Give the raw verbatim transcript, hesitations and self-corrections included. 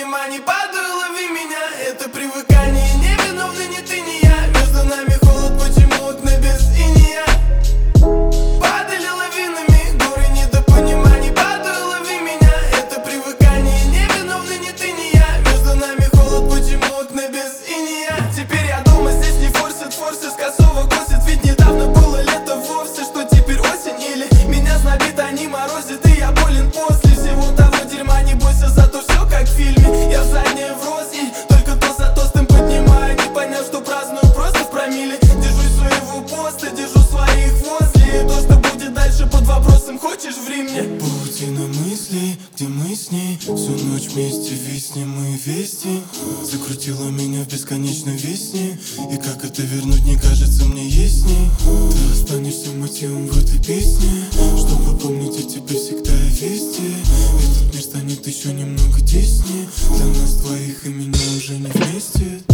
понимании падаю, лови меня. Это привыкание, не виновны ни ты, ни я. Между нами холод, почему окна без инея? Падали лавинами, горы недопониманий. Падаю, лови меня. Это привыкание, не виновны ни ты, ни я. Между нами холод, почему окна без инея? Теперь я дома, здесь не форсит, форсит, с косого косит. Ведь недавно было лето вовсе, что теперь осень? Или меня знобит, а не морозит, и я болен после всего того дерьма. Не бойся, зато все как в фильме. Я в заднее врос и только то за тостом поднимаю, не поняв, что праздную просто в промилле. Держусь своего поста, держу своих возле. И то, что будет дальше, под вопросом, хочешь в Риме? Паутина мыслей, где мы с ней всю ночь вместе виснем мы вести. Закрутила меня в бесконечной весне, и как это вернуть, не кажется мне ясней. Ты останешься мотивом в этой песне, чтобы помнить о тебе всегда и везде. Этот мир станет еще немного теснее для нас двоих, и меня уже не вместе.